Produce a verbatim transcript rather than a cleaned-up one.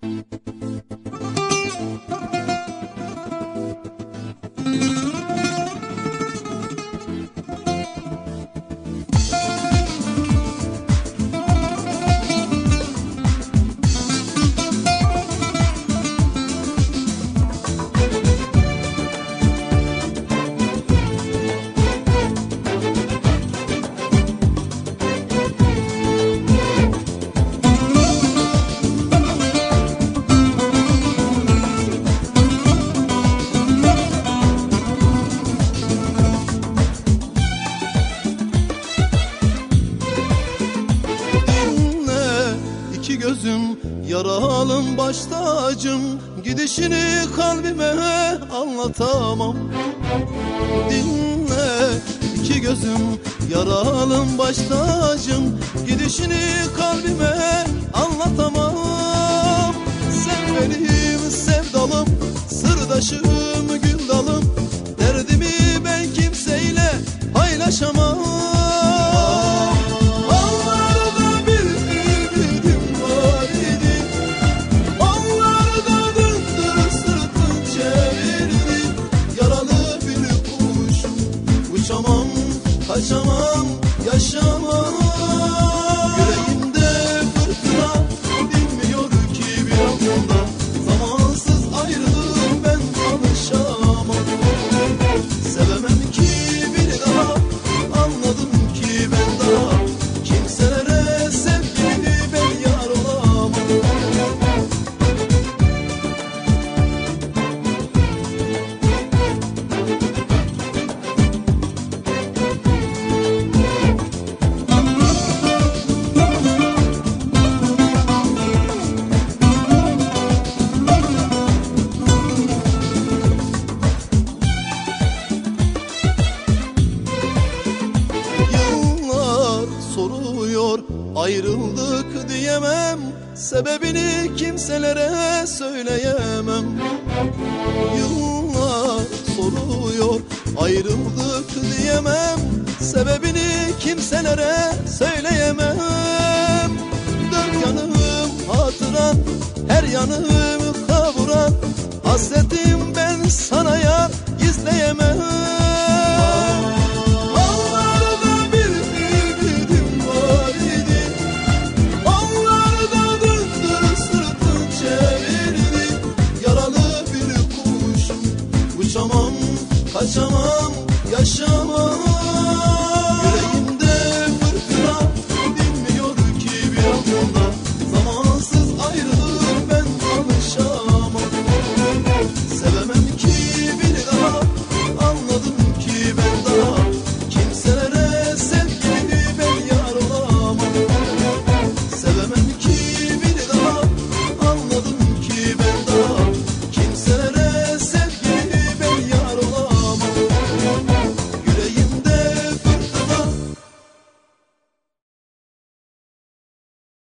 Gözüm yaralım baş tacım, gidişini kalbime anlatamam. Dinle iki gözüm yaralım baş tacım, gidişini kalbime anlatamam. Sen benim sevdalım, sırdaşım, gül dalım, derdimi ben kimseyle paylaşamam. Kaçamam, kaçamam, yaşamam. Yüreğimde fırtına dinmiyor ki bir anda. Zamansız ayrılığım ben alışamam. Sevemem ki bir daha, anladım ki ben daha kimselere sevgili ben yar olamam. Soruyor, ayrıldık diyemem, sebebini kimselere söyleyemem. Yıllar soruyor, ayrıldık diyemem, sebebini kimselere söyleyemem. Dört yanım hatıran, her yanımı kavuran, hasretim ben sana yar, gizleyemem. Kaçamam, kaçamam, yaşamam.